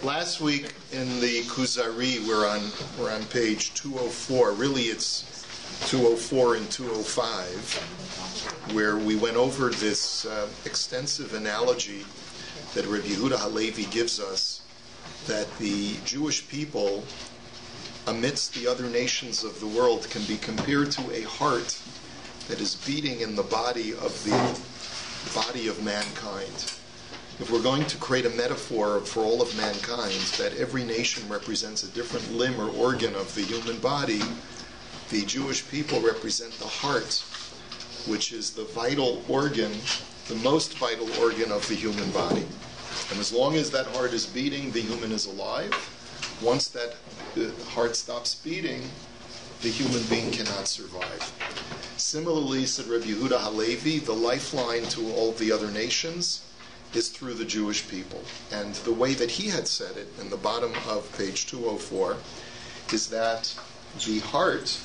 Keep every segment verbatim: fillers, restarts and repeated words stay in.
Last week in the Kuzari, we're on we're on page two oh four. Really, it's two oh four and two oh five, where we went over this uh, extensive analogy that Rabbi Yehuda Halevi gives us, that the Jewish people, amidst the other nations of the world, can be compared to a heart that is beating in the body of the body of mankind. If we're going to create a metaphor for all of mankind, that every nation represents a different limb or organ of the human body, the Jewish people represent the heart, which is the vital organ, the most vital organ of the human body. And as long as that heart is beating, the human is alive. Once that the heart stops beating, the human being cannot survive. Similarly, said Rabbi Yehuda Halevi, the lifeline to all the other nations is through the Jewish people. And the way that he had said it in the bottom of page two oh four is that the heart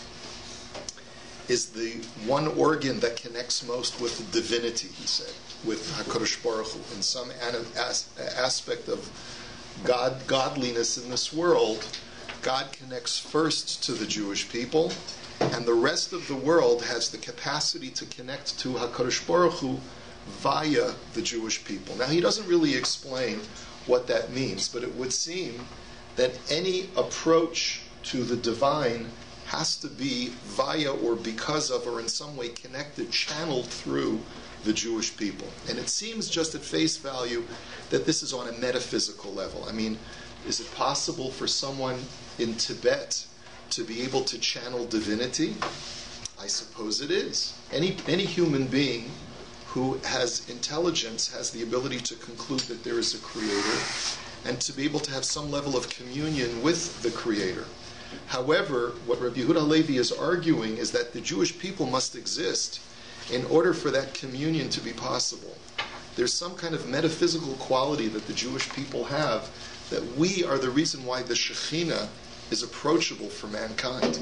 is the one organ that connects most with the divinity, he said, with HaKadosh Baruch Hu, in some as- aspect of God, godliness in this world. God connects first to the Jewish people, and the rest of the world has the capacity to connect to HaKadosh Baruch Hu via the Jewish people. Now, he doesn't really explain what that means, but it would seem that any approach to the divine has to be via or because of or in some way connected, channeled through the Jewish people. And it seems just at face value that this is on a metaphysical level. I mean, is it possible for someone in Tibet to be able to channel divinity? I suppose it is. Any any human being who has intelligence has the ability to conclude that there is a creator and to be able to have some level of communion with the creator. However, what Rabbi Yehuda Halevi is arguing is that the Jewish people must exist in order for that communion to be possible. There's some kind of metaphysical quality that the Jewish people have, that we are the reason why the Shekhinah is approachable for mankind.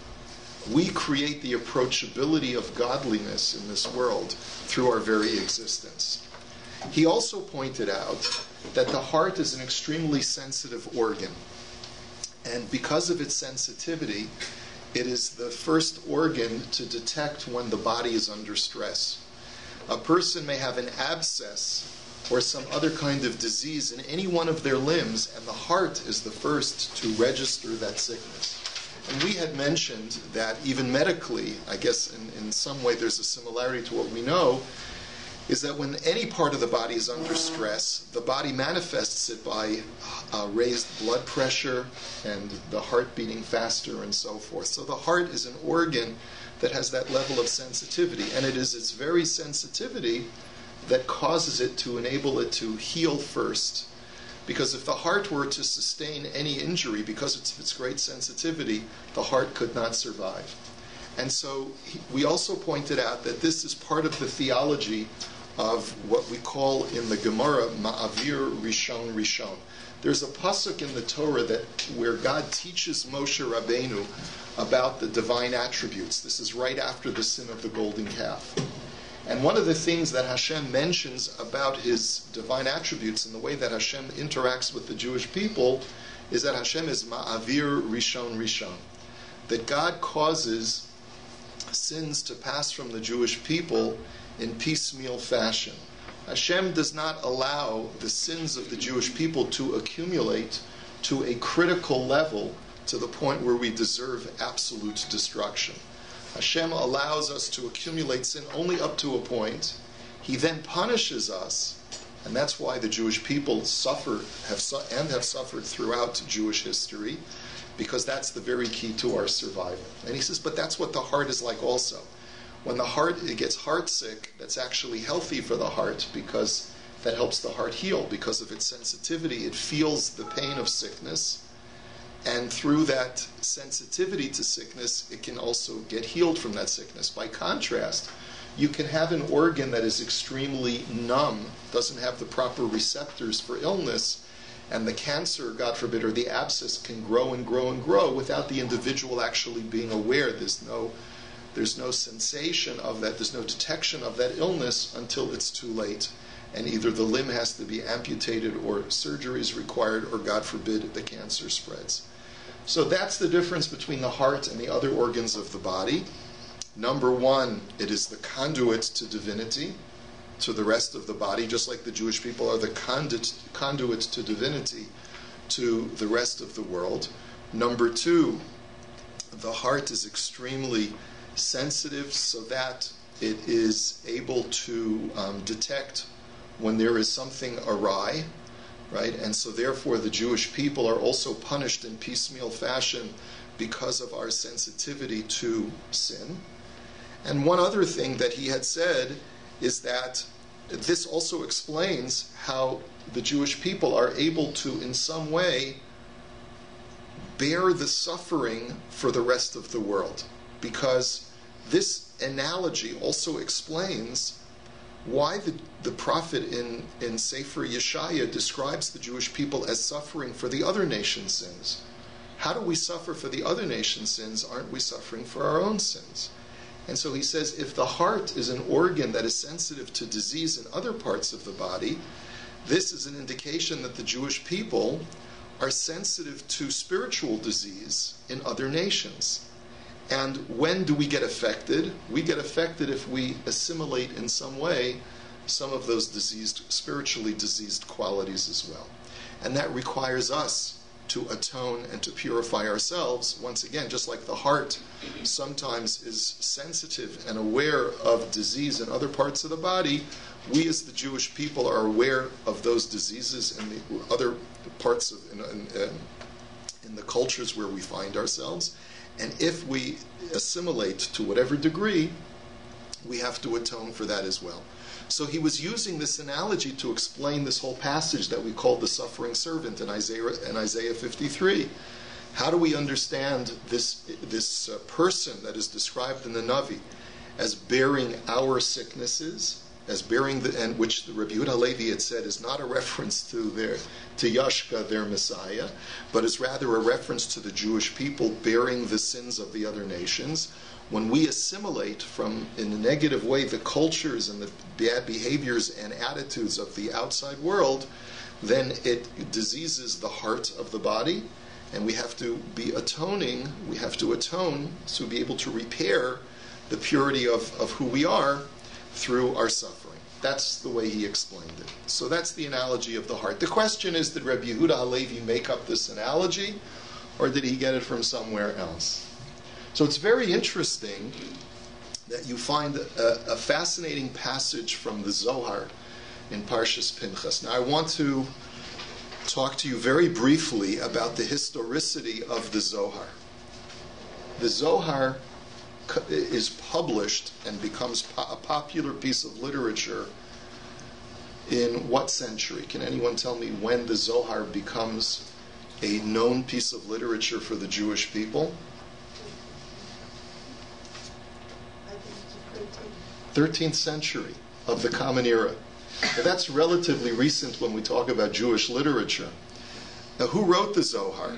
We create the approachability of godliness in this world through our very existence. He also pointed out that the heart is an extremely sensitive organ. And because of its sensitivity, it is the first organ to detect when the body is under stress. A person may have an abscess or some other kind of disease in any one of their limbs, and the heart is the first to register that sickness. And we had mentioned that even medically, I guess in, in some way there's a similarity to what we know, is that when any part of the body is under stress, the body manifests it by uh, raised blood pressure and the heart beating faster and so forth. So the heart is an organ that has that level of sensitivity, and it is its very sensitivity that causes it to enable it to heal first. Because if the heart were to sustain any injury because of its great sensitivity, the heart could not survive. And so he, we also pointed out that this is part of the theology of what we call in the Gemara, Ma'avir Rishon Rishon. There's a pasuk in the Torah that where God teaches Moshe Rabbeinu about the divine attributes. This is right after the sin of the golden calf. And one of the things that Hashem mentions about his divine attributes and the way that Hashem interacts with the Jewish people is that Hashem is Ma'avir Rishon Rishon. That God causes sins to pass from the Jewish people in piecemeal fashion. Hashem does not allow the sins of the Jewish people to accumulate to a critical level to the point where we deserve absolute destruction. Hashem allows us to accumulate sin only up to a point. He then punishes us, and that's why the Jewish people suffer have su- and have suffered throughout Jewish history, because that's the very key to our survival. And he says, but that's what the heart is like also. When the heart it gets heart sick, that's actually healthy for the heart because that helps the heart heal. Because of its sensitivity, it feels the pain of sickness, and through that sensitivity to sickness, it can also get healed from that sickness. By contrast, you can have an organ that is extremely numb, doesn't have the proper receptors for illness, and the cancer, God forbid, or the abscess can grow and grow and grow without the individual actually being aware. There's no, there's no sensation of that, there's no detection of that illness until it's too late. and either the limb has to be amputated or surgery is required, or God forbid, the cancer spreads. So that's the difference between the heart and the other organs of the body. Number one, it is the conduit to divinity, to the rest of the body, just like the Jewish people are the conduit, conduit to divinity to the rest of the world. Number two, the heart is extremely sensitive so that it is able to um, detect when there is something awry, right? And so therefore the Jewish people are also punished in piecemeal fashion because of our sensitivity to sin. And one other thing that he had said is that this also explains how the Jewish people are able to, in some way, bear the suffering for the rest of the world. Because this analogy also explains why the, the prophet in, in Sefer Yeshaya describes the Jewish people as suffering for the other nation's sins. How do we suffer for the other nation's sins? Aren't we suffering for our own sins? And so he says, if the heart is an organ that is sensitive to disease in other parts of the body, this is an indication that the Jewish people are sensitive to spiritual disease in other nations. And when do we get affected? We get affected if we assimilate in some way some of those diseased, spiritually diseased qualities as well. And that requires us to atone and to purify ourselves. Once again, just like the heart sometimes is sensitive and aware of disease in other parts of the body, we as the Jewish people are aware of those diseases in the other parts of in, in, in the cultures where we find ourselves. And if we assimilate to whatever degree, we have to atone for that as well. So he was using this analogy to explain this whole passage that we call the suffering servant in Isaiah, in Isaiah fifty-three. How do we understand this, this uh, person that is described in the Navi as bearing our sicknesses, as bearing the, and which the Rabbi Yehuda Halevi had said is not a reference to their to Yashka, their Messiah, but is rather a reference to the Jewish people bearing the sins of the other nations. When we assimilate from, in a negative way, the cultures and the bad behaviors and attitudes of the outside world, then it diseases the heart of the body, and we have to be atoning, we have to atone to be able to repair the purity of, of who we are through our suffering. That's the way he explained it. So that's the analogy of the heart. The question is, did Rabbi Yehuda Halevi make up this analogy, or did he get it from somewhere else? So it's very interesting that you find a, a fascinating passage from the Zohar in Parshas Pinchas. Now I want to talk to you very briefly about the historicity of the Zohar. The Zohar is published and becomes po- a popular piece of literature in what century? Can anyone tell me when the Zohar becomes a known piece of literature for the Jewish people? thirteenth century of the Common Era. Now, that's relatively recent when we talk about Jewish literature. Now, who wrote the Zohar?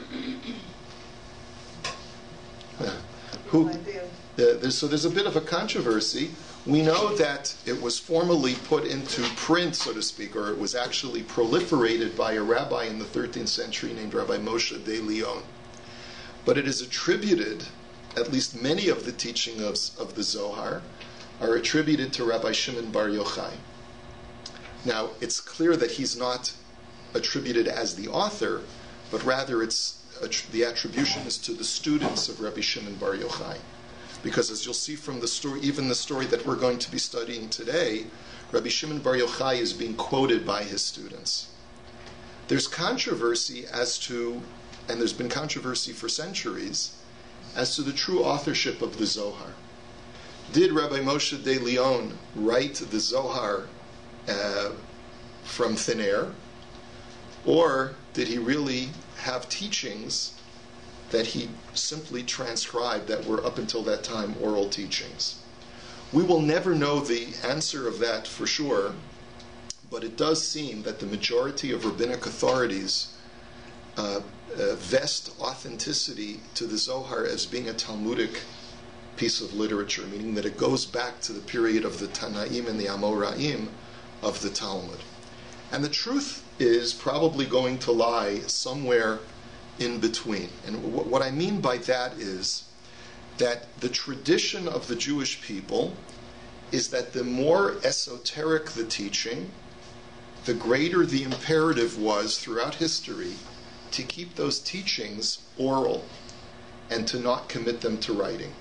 who? Uh, there's, so there's a bit of a controversy. We know that it was formally put into print, so to speak, or it was actually proliferated by a rabbi in the thirteenth century named Rabbi Moshe de Leon. But it is attributed, at least many of the teachings of, of the Zohar, are attributed to Rabbi Shimon Bar Yochai. Now, it's clear that he's not attributed as the author, but rather it's the attribution is to the students of Rabbi Shimon Bar Yochai. Because as you'll see from the story, even the story that we're going to be studying today, Rabbi Shimon Bar Yochai is being quoted by his students. There's controversy as to, and there's been controversy for centuries, as to the true authorship of the Zohar. Did Rabbi Moshe de Leon write the Zohar uh, from thin air? Or did he really have teachings that he simply transcribed that were up until that time oral teachings? We will never know the answer of that for sure, but it does seem that the majority of rabbinic authorities uh, uh, vest authenticity to the Zohar as being a Talmudic piece of literature, meaning that it goes back to the period of the Tanaim and the Amoraim, of the Talmud. And the truth is probably going to lie somewhere in between. And w- what I mean by that is that the tradition of the Jewish people is that the more esoteric the teaching, the greater the imperative was throughout history to keep those teachings oral and to not commit them to writing.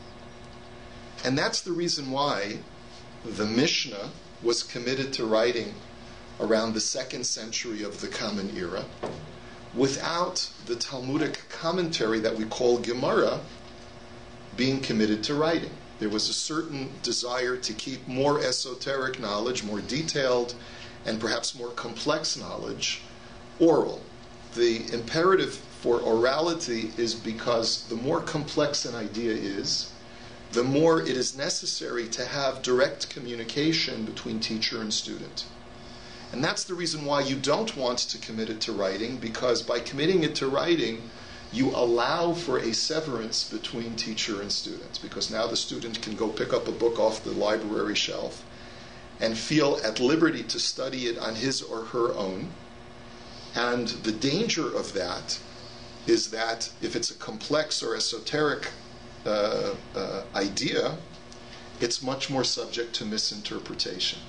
And that's the reason why the Mishnah was committed to writing around the second century of the Common Era, without the Talmudic commentary that we call Gemara being committed to writing. There was a certain desire to keep more esoteric knowledge, more detailed, and perhaps more complex knowledge, oral. The imperative for orality is because the more complex an idea is, the more it is necessary to have direct communication between teacher and student. And that's the reason why you don't want to commit it to writing, because by committing it to writing, you allow for a severance between teacher and student, because now the student can go pick up a book off the library shelf and feel at liberty to study it on his or her own. And the danger of that is that if it's a complex or esoteric uh, uh, idea, it's much more subject to misinterpretation.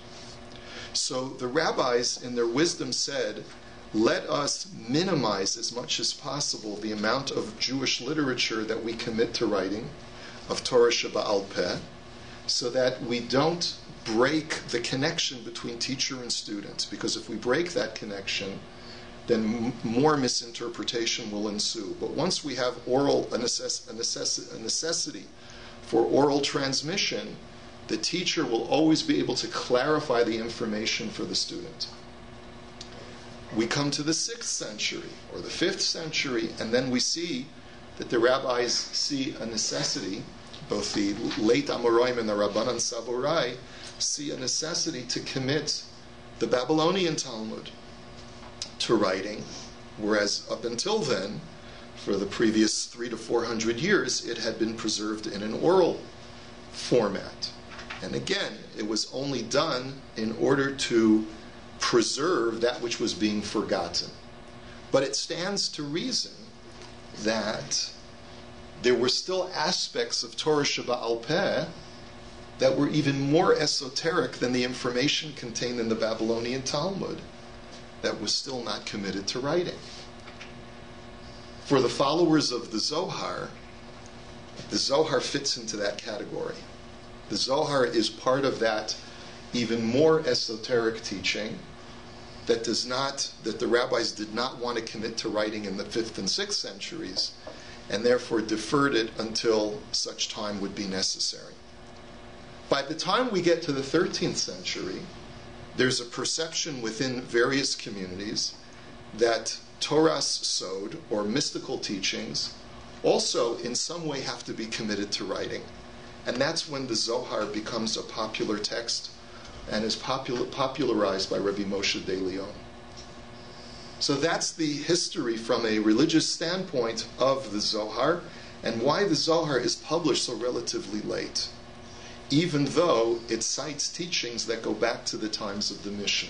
So the rabbis, in their wisdom, said, let us minimize as much as possible the amount of Jewish literature that we commit to writing, of Torah Sheba'al Peh, so that we don't break the connection between teacher and student. Because if we break that connection, then m- more misinterpretation will ensue. But once we have oral a, necess- a, necess- a necessity for oral transmission, the teacher will always be able to clarify the information for the student. We come to the sixth century or the fifth century, and then we see that the rabbis see a necessity, both the late Amoraim and the Rabbanan Saborai see a necessity to commit the Babylonian Talmud to writing, whereas up until then, for the previous three to four hundred years, it had been preserved in an oral format. And again, it was only done in order to preserve that which was being forgotten. But it stands to reason that there were still aspects of Torah Sheba'al Peh that were even more esoteric than the information contained in the Babylonian Talmud that was still not committed to writing. For the followers of the Zohar, the Zohar fits into that category. The Zohar is part of that even more esoteric teaching that does not, that the rabbis did not want to commit to writing in the fifth and sixth centuries, and therefore deferred it until such time would be necessary. By the time we get to the thirteenth century, there's a perception within various communities that Torah's Sod, or mystical teachings, also in some way have to be committed to writing. And that's when the Zohar becomes a popular text and is popular, popularized by Rabbi Moshe de Leon. So that's the history from a religious standpoint of the Zohar, and why the Zohar is published so relatively late, even though it cites teachings that go back to the times of the Mishnah.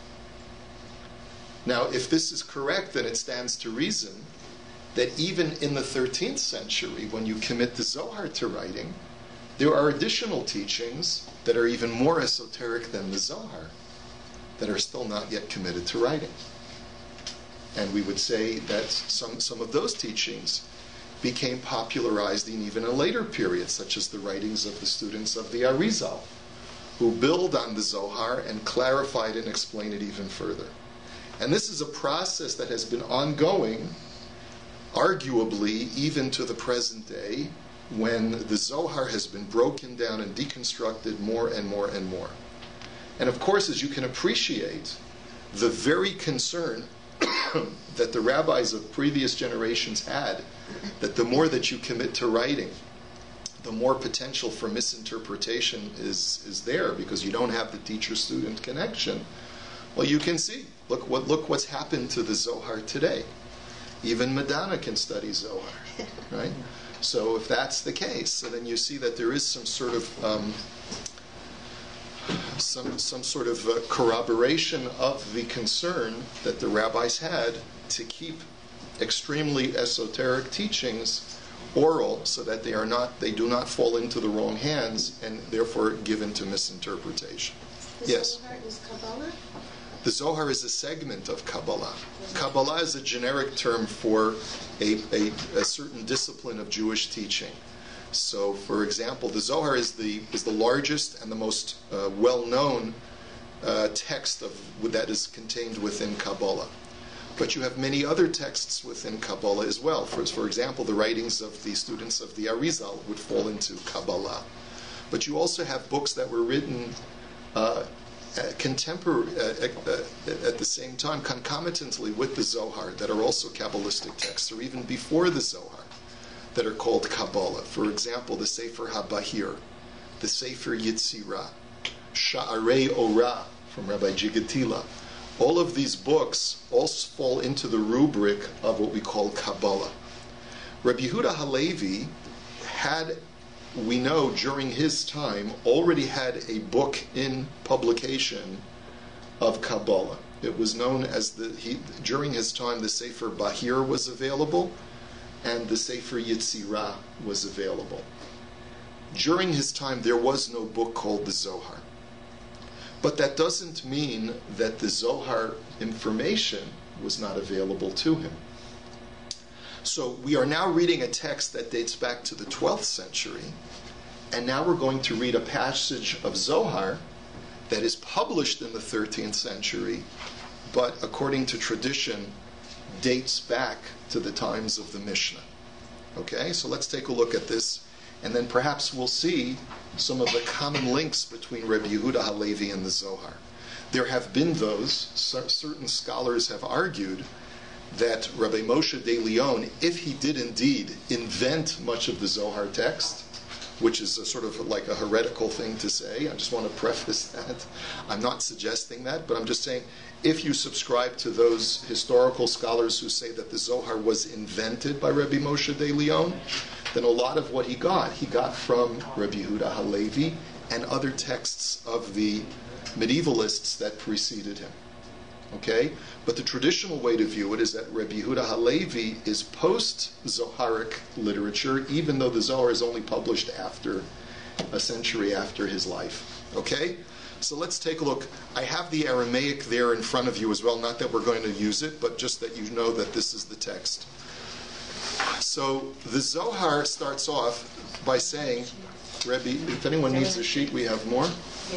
Now, if this is correct, then it stands to reason that even in the thirteenth century, when you commit the Zohar to writing, there are additional teachings that are even more esoteric than the Zohar that are still not yet committed to writing. And we would say that some, some of those teachings became popularized in even a later period, such as the writings of the students of the Arizal, who build on the Zohar and clarify it and explain it even further. And this is a process that has been ongoing, arguably, even to the present day, when the Zohar has been broken down and deconstructed more and more and more. And of course, as you can appreciate, the very concern that the rabbis of previous generations had, that the more that you commit to writing, the more potential for misinterpretation is, is there, because you don't have the teacher-student connection. Well, you can see, look what look what's happened to the Zohar today. Even Madonna can study Zohar, right? So if that's the case, so then you see that there is some sort of um, some, some sort of uh, corroboration of the concern that the rabbis had to keep extremely esoteric teachings oral, so that they are not, they do not fall into the wrong hands and therefore given to misinterpretation. The Yes? Zohar is Kabbalah? The Zohar is a segment of Kabbalah. Kabbalah is a generic term for a, a, a certain discipline of Jewish teaching. So, for example, the Zohar is the is the largest and the most uh, well-known uh, text of that is contained within Kabbalah. But you have many other texts within Kabbalah as well. For, for example, the writings of the students of the Arizal would fall into Kabbalah. But you also have books that were written uh, contemporary uh, uh, at the same time, concomitantly with the Zohar, that are also Kabbalistic texts, or even before the Zohar, that are called Kabbalah. For example, the Sefer HaBahir, the Sefer Yetzirah, Sha'arei Orah from Rabbi Jigatila. All of these books also fall into the rubric of what we call Kabbalah. Rabbi Yehuda Halevi had, we know during his time, already had a book in publication of Kabbalah. It was known as the, he, during his time, the Sefer Bahir was available, and the Sefer Yetzirah was available. During his time, there was no book called the Zohar. But that doesn't mean that the Zohar information was not available to him. So we are now reading a text that dates back to the twelfth century, and now we're going to read a passage of Zohar that is published in the thirteenth century, but according to tradition, dates back to the times of the Mishnah. Okay, so let's take a look at this, and then perhaps we'll see some of the common links between Rabbi Yehuda Halevi and the Zohar. There have been those, certain scholars have argued that Rabbi Moshe de Leon, if he did indeed invent much of the Zohar text, which is a sort of like a heretical thing to say, I just want to preface that. I'm not suggesting that, but I'm just saying, if you subscribe to those historical scholars who say that the Zohar was invented by Rabbi Moshe de Leon, then a lot of what he got, he got from Rabbi Yehuda Halevi and other texts of the medievalists that preceded him. Okay? But the traditional way to view it is that Rabbi Yehuda Halevi is post-Zoharic literature, even though the Zohar is only published after, a century after his life. Okay? So let's take a look. I have the Aramaic there in front of you as well, not that we're going to use it, but just that you know that this is the text. So the Zohar starts off by saying, Rebbe, if anyone needs a sheet, we have more.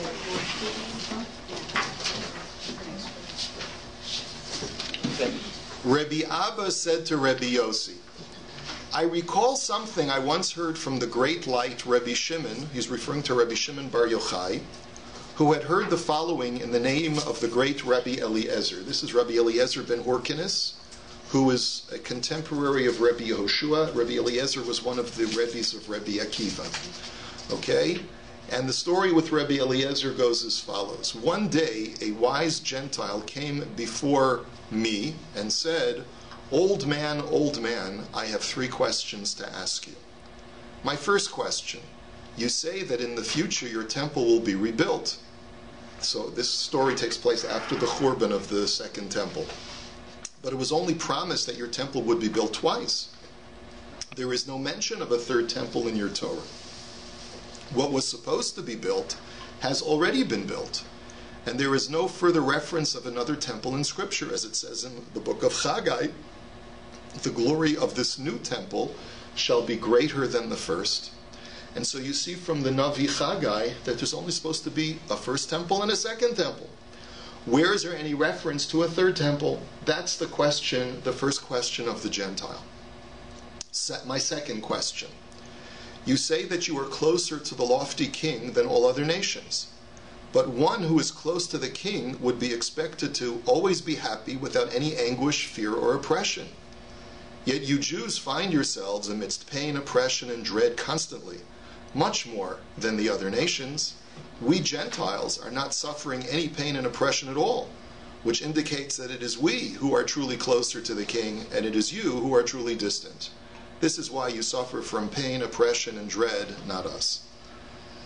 Rebbe Abba said to Rebbe Yossi, I recall something I once heard from the great light Rebbe Shimon, he's referring to Rebbe Shimon Bar Yochai, who had heard the following in the name of the great Rabbi Eliezer. This is Rabbi Eliezer ben Horkinus, who is a contemporary of Rabbi Yehoshua. Rabbi Eliezer was one of the Rebbes of Rabbi Akiva. Okay? And the story with Rabbi Eliezer goes as follows. One day, a wise Gentile came before me and said, Old man, old man, I have three questions to ask you. My first question, you say that in the future your temple will be rebuilt. So this story takes place after the Churban of the second temple. But it was only promised that your temple would be built twice. There is no mention of a third temple in your Torah. What was supposed to be built has already been built. And there is no further reference of another temple in Scripture, as it says in the book of Chagai, the glory of this new temple shall be greater than the first. And so you see from the Navi Chagai that there's only supposed to be a first temple and a second temple. Where is there any reference to a third temple? That's the question, the first question of the Gentile. Set my second question. You say that you are closer to the lofty king than all other nations. But one who is close to the king would be expected to always be happy without any anguish, fear, or oppression. Yet you Jews find yourselves amidst pain, oppression, and dread constantly, much more than the other nations. We Gentiles are not suffering any pain and oppression at all, which indicates that it is we who are truly closer to the king, and it is you who are truly distant. This is why you suffer from pain, oppression, and dread, not us.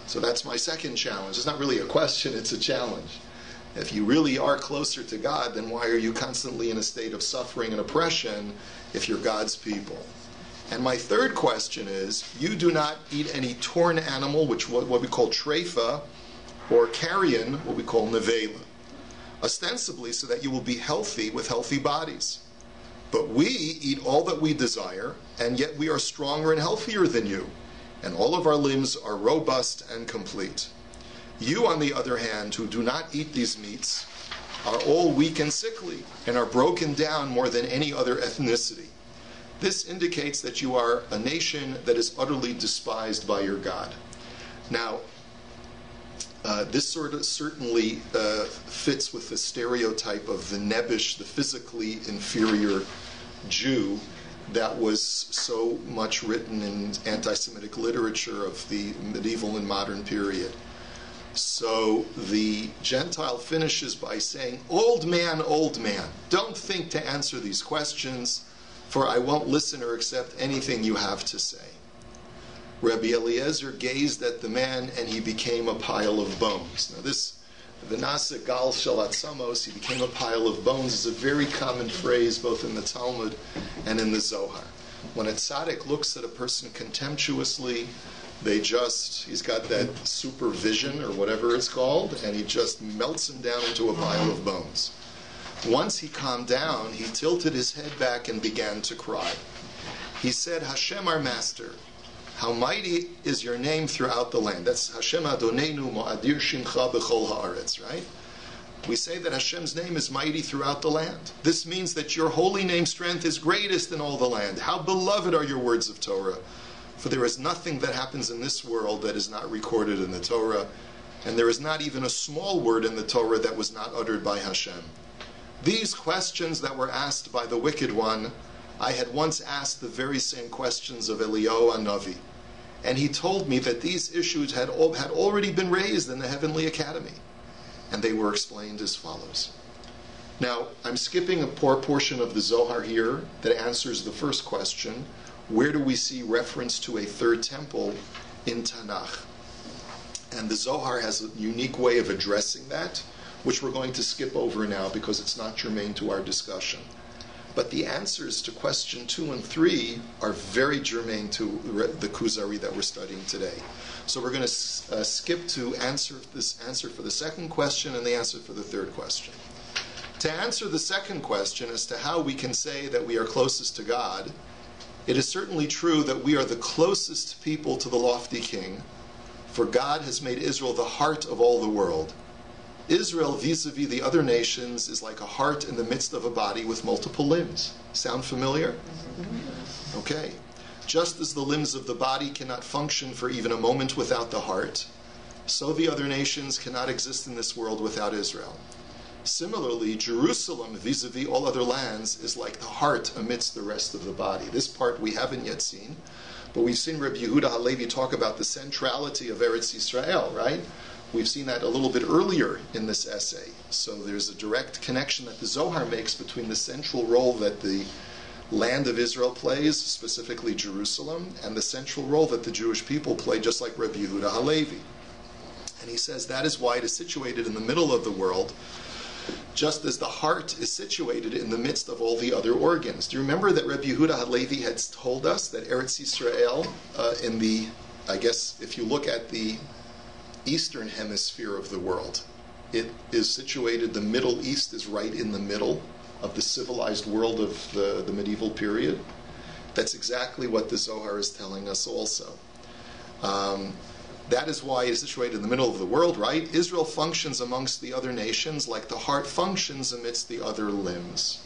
So that's my second challenge. It's not really a question, it's a challenge. If you really are closer to God, then why are you constantly in a state of suffering and oppression if you're God's people? And my third question is, you do not eat any torn animal, which what, what we call treifa, or carrion, what we call nevela, ostensibly so that you will be healthy with healthy bodies. But we eat all that we desire, and yet we are stronger and healthier than you, and all of our limbs are robust and complete. You, on the other hand, who do not eat these meats, are all weak and sickly, and are broken down more than any other ethnicity. This indicates that you are a nation that is utterly despised by your God. Now, uh, this sort of certainly uh, fits with the stereotype of the nebbish, the physically inferior Jew, that was so much written in anti-Semitic literature of the medieval and modern period. So the Gentile finishes by saying, "Old man, old man, don't think to answer these questions, for I won't listen or accept anything you have to say." Rabbi Eliezer gazed at the man, and he became a pile of bones. Now this, V'nasa gal shel atzamos, he became a pile of bones, is a very common phrase both in the Talmud and in the Zohar. When a tzaddik looks at a person contemptuously, they just, he's got that supervision or whatever it's called, and he just melts him down into a pile of bones. Once he calmed down, he tilted his head back and began to cry. He said, "Hashem, our master, how mighty is your name throughout the land." That's Hashem Adonenu Mo'adir Shimcha B'chol Haaretz, right? We say that Hashem's name is mighty throughout the land. This means that your holy name's strength is greatest in all the land. How beloved are your words of Torah. For there is nothing that happens in this world that is not recorded in the Torah, and there is not even a small word in the Torah that was not uttered by Hashem. These questions that were asked by the wicked one, I had once asked the very same questions of Eliyahu Hanavi, and he told me that these issues had, all, had already been raised in the Heavenly Academy, and they were explained as follows. Now, I'm skipping a poor portion of the Zohar here that answers the first question. Where do we see reference to a third temple in Tanakh? And the Zohar has a unique way of addressing that, which we're going to skip over now because it's not germane to our discussion. But the answers to question two and three are very germane to the Kuzari that we're studying today. So we're going to uh, skip to answer this answer for the second question and the answer for the third question. To answer the second question as to how we can say that we are closest to God, it is certainly true that we are the closest people to the lofty king, for God has made Israel the heart of all the world. Israel, vis-a-vis the other nations, is like a heart in the midst of a body with multiple limbs. Sound familiar? Okay. Just as the limbs of the body cannot function for even a moment without the heart, so the other nations cannot exist in this world without Israel. Similarly, Jerusalem, vis-a-vis all other lands, is like the heart amidst the rest of the body. This part we haven't yet seen, but we've seen Rabbi Yehuda Halevi talk about the centrality of Eretz Yisrael, right? We've seen that a little bit earlier in this essay. So there's a direct connection that the Zohar makes between the central role that the land of Israel plays, specifically Jerusalem, and the central role that the Jewish people play, just like Rabbi Yehuda Halevi. And he says that is why it is situated in the middle of the world, just as the heart is situated in the midst of all the other organs. Do you remember that Rabbi Yehuda Halevi had told us that Eretz Yisrael, uh, in the, I guess, if you look at the eastern hemisphere of the world, it is situated, the Middle East is right in the middle of the civilized world of the, the medieval period. That's exactly what the Zohar is telling us also. Um, That is why it is situated in the middle of the world, right? Israel functions amongst the other nations like the heart functions amidst the other limbs.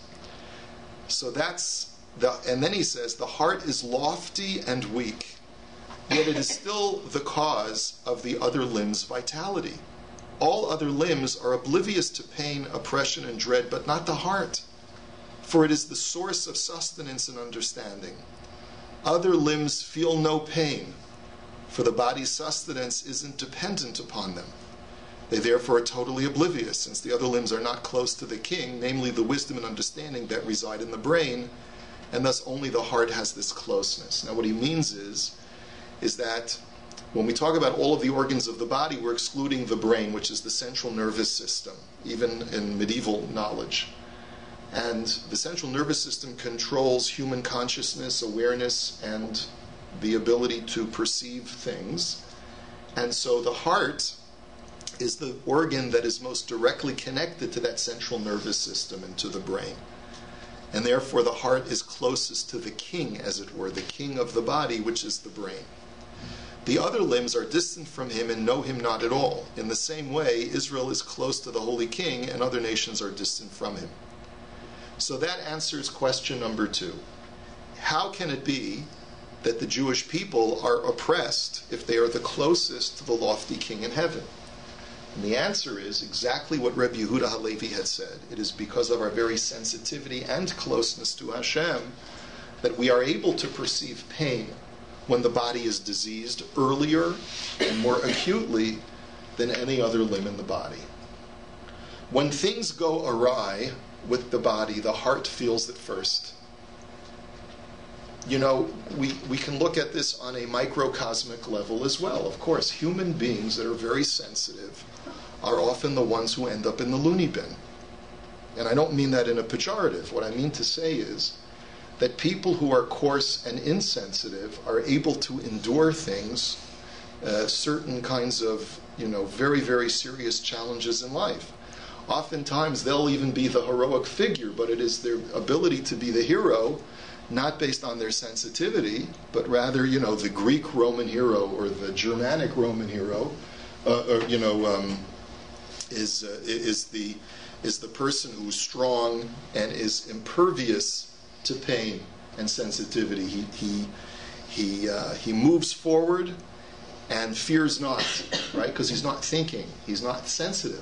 So that's, the, and then he says, the heart is lofty and weak, yet it is still the cause of the other limbs' vitality. All other limbs are oblivious to pain, oppression, and dread, but not the heart, for it is the source of sustenance and understanding. Other limbs feel no pain, for the body's sustenance isn't dependent upon them. They therefore are totally oblivious, since the other limbs are not close to the king, namely the wisdom and understanding that reside in the brain, and thus only the heart has this closeness. Now what he means is, is that When we talk about all of the organs of the body, we're excluding the brain, which is the central nervous system, even in medieval knowledge. And the central nervous system controls human consciousness, awareness, and the ability to perceive things. And so the heart is the organ that is most directly connected to that central nervous system and to the brain. And therefore the heart is closest to the king, as it were, the king of the body, which is the brain. The other limbs are distant from him and know him not at all. In the same way, Israel is close to the holy king, and other nations are distant from him. So that answers question number two. How can it be that the Jewish people are oppressed if they are the closest to the lofty king in heaven? And the answer is exactly what Rebbe Yehuda Halevi had said. It is because of our very sensitivity and closeness to Hashem that we are able to perceive pain when the body is diseased earlier and more acutely than any other limb in the body. When things go awry with the body, the heart feels it first. You know, we, we can look at this on a microcosmic level as well. Of course, human beings that are very sensitive are often the ones who end up in the loony bin. And I don't mean that in a pejorative. What I mean to say is that people who are coarse and insensitive are able to endure things, uh, certain kinds of, you know, very, very serious challenges in life. Oftentimes they'll even be the heroic figure, but it is their ability to be the hero, not based on their sensitivity, but rather, you know, the Greek Roman hero or the Germanic Roman hero, uh, or, you know, um, is uh, is the is the person who's strong and is impervious to pain and sensitivity. He he he uh, he moves forward and fears not, right? Because he's not thinking, he's not sensitive.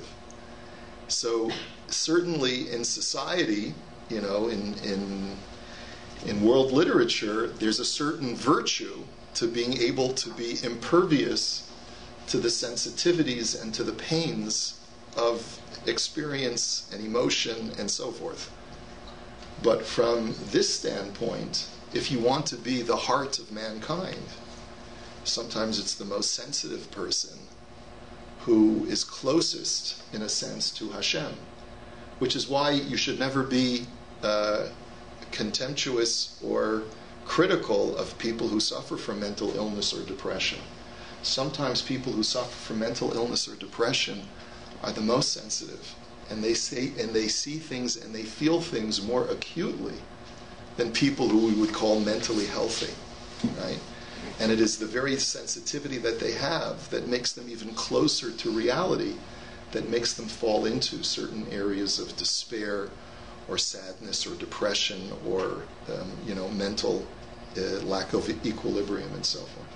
So certainly in society, you know, in in in world literature, there's a certain virtue to being able to be impervious to the sensitivities and to the pains of experience and emotion and so forth. But from this standpoint, if you want to be the heart of mankind, sometimes it's the most sensitive person who is closest, in a sense, to Hashem, which is why you should never be uh, contemptuous or critical of people who suffer from mental illness or depression. Sometimes people who suffer from mental illness or depression are the most sensitive, and they say and they see things and they feel things more acutely than people who we would call mentally healthy, right? And it is the very sensitivity that they have that makes them even closer to reality, that makes them fall into certain areas of despair or sadness or depression or um, you know, mental uh, lack of equilibrium and so forth.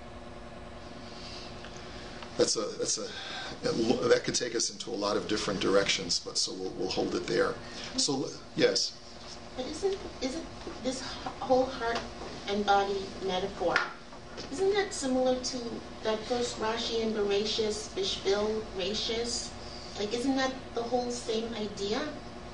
That's a that's a that could take us into a lot of different directions, but so we'll we'll hold it there. So yes. But isn't isn't this whole heart and body metaphor? Isn't that similar to that first Rashi and Bereshis, Bishvil, Rashis? Like, isn't that the whole same idea?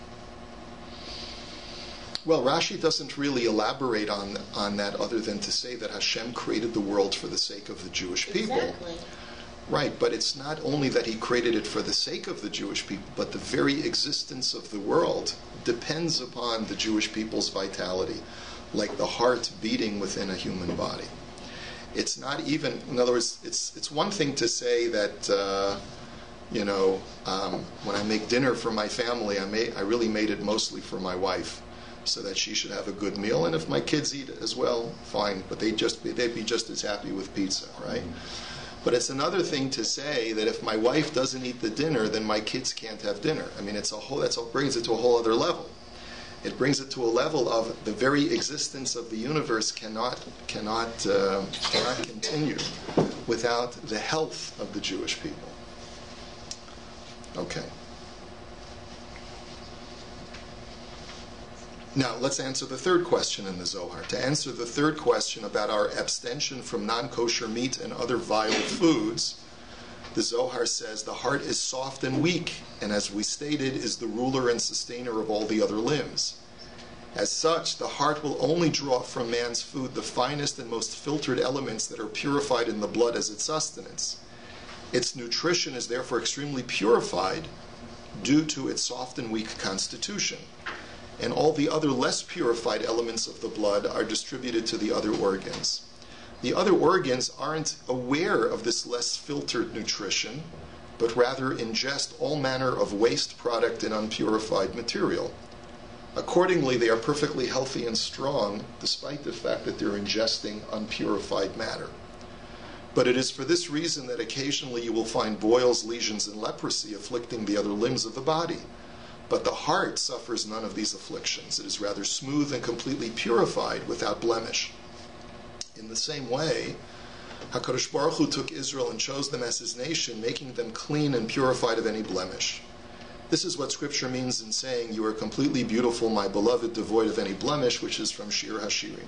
Well, Rashi doesn't really elaborate on on that other than to say that Hashem created the world for the sake of the Jewish people. Exactly. Right, but it's not only that he created it for the sake of the Jewish people, but the very existence of the world depends upon the Jewish people's vitality, like the heart beating within a human body. It's not even, in other words, it's it's one thing to say that, uh, you know, um, when I make dinner for my family, I may, I really made it mostly for my wife, so that she should have a good meal, and if my kids eat it as well, fine, but they'd just be, they'd be just as happy with pizza, right? Mm-hmm. But it's another thing to say that if my wife doesn't eat the dinner, then my kids can't have dinner. I mean, it's a whole, that's what brings it to a whole other level. It brings it to a level of the very existence of the universe cannot cannot uh, cannot continue without the health of the Jewish people. Okay. Now, let's answer the third question in the Zohar. To answer the third question about our abstention from non-kosher meat and other vile foods, the Zohar says the heart is soft and weak, and as we stated, is the ruler and sustainer of all the other limbs. As such, the heart will only draw from man's food the finest and most filtered elements that are purified in the blood as its sustenance. Its nutrition is therefore extremely purified due to its soft and weak constitution, and all the other less purified elements of the blood are distributed to the other organs. The other organs aren't aware of this less filtered nutrition, but rather ingest all manner of waste product and unpurified material. Accordingly, they are perfectly healthy and strong, despite the fact that they're ingesting unpurified matter. But it is for this reason that occasionally you will find boils, lesions, and leprosy afflicting the other limbs of the body. But the heart suffers none of these afflictions. It is rather smooth and completely purified without blemish. In the same way, HaKadosh Baruch Hu took Israel and chose them as his nation, making them clean and purified of any blemish. This is what Scripture means in saying, "You are completely beautiful, my beloved, devoid of any blemish," which is from Shir HaShirim.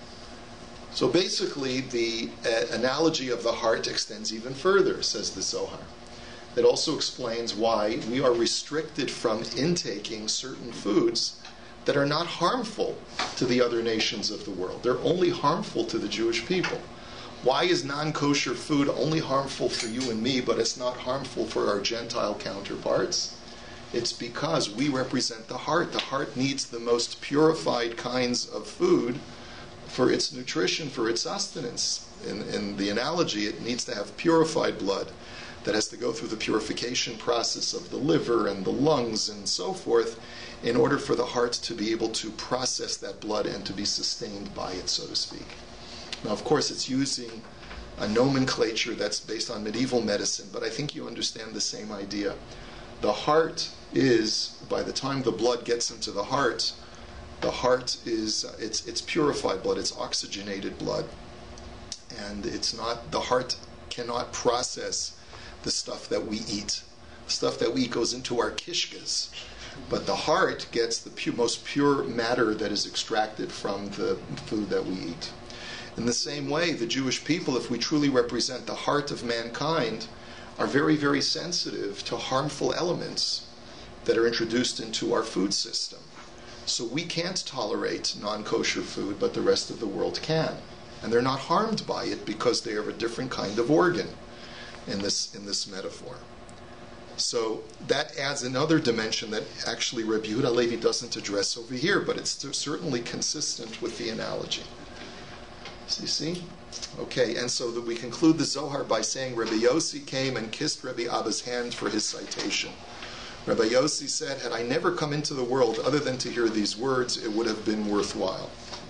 So basically, the uh, analogy of the heart extends even further, says the Zohar. It also explains why we are restricted from intaking certain foods that are not harmful to the other nations of the world. They're only harmful to the Jewish people. Why is non-kosher food only harmful for you and me, but it's not harmful for our Gentile counterparts? It's because we represent the heart. The heart needs the most purified kinds of food for its nutrition, for its sustenance. In, in the analogy, it needs to have purified blood that has to go through the purification process of the liver and the lungs and so forth in order for the heart to be able to process that blood and to be sustained by it, so to speak. Now, of course, it's using a nomenclature that's based on medieval medicine, but I think you understand the same idea. The heart is, by the time the blood gets into the heart, the heart is, uh, it's, it's purified blood, it's oxygenated blood. And it's not, the heart cannot process the stuff that we eat. Stuff that we eat goes into our kishkas. But the heart gets the pu- most pure matter that is extracted from the food that we eat. In the same way, the Jewish people, if we truly represent the heart of mankind, are very, very sensitive to harmful elements that are introduced into our food system. So we can't tolerate non-kosher food, but the rest of the world can. And they're not harmed by it because they are a different kind of organ in this, in this metaphor. So that adds another dimension that actually Rabbi Yehuda Halevi doesn't address over here, but it's certainly consistent with the analogy. So you see? Okay, and so that we conclude the Zohar by saying Rabbi Yossi came and kissed Rabbi Abba's hand for his citation. Rabbi Yossi said, "Had I never come into the world other than to hear these words, it would have been worthwhile."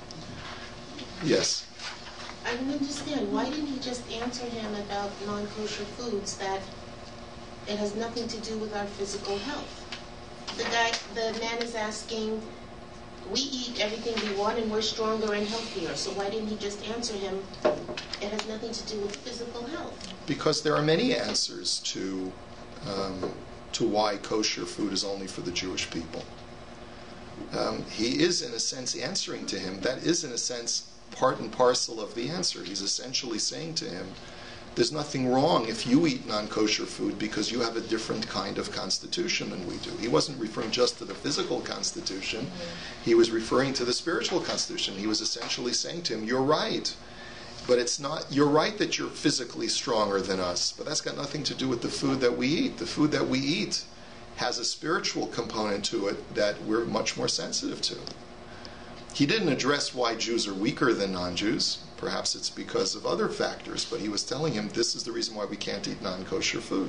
Yes? I don't understand. Why didn't he just answer him about non-kosher foods, that it has nothing to do with our physical health? The guy, the man is asking, we eat everything we want and we're stronger and healthier. So why didn't he just answer him, it has nothing to do with physical health? Because there are many answers to um, to why kosher food is only for the Jewish people. Um, he is, in a sense, answering to him. That is, in a sense, part and parcel of the answer. He's essentially saying to him, there's nothing wrong if you eat non-kosher food because you have a different kind of constitution than we do. He wasn't referring just to the physical constitution. Mm-hmm. He was referring to the spiritual constitution. He was essentially saying to him, you're right, but it's not, you're right that you're physically stronger than us, but that's got nothing to do with the food that we eat. The food that we eat has a spiritual component to it that we're much more sensitive to. He didn't address why Jews are weaker than non-Jews. Perhaps it's because of other factors, but he was telling him this is the reason why we can't eat non-kosher food.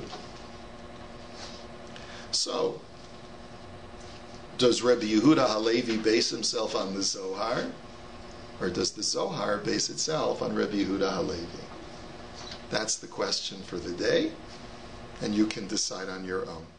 So, does Rabbi Yehuda Halevi base himself on the Zohar? Or does the Zohar base itself on Rabbi Yehuda Halevi? That's the question for the day, and you can decide on your own.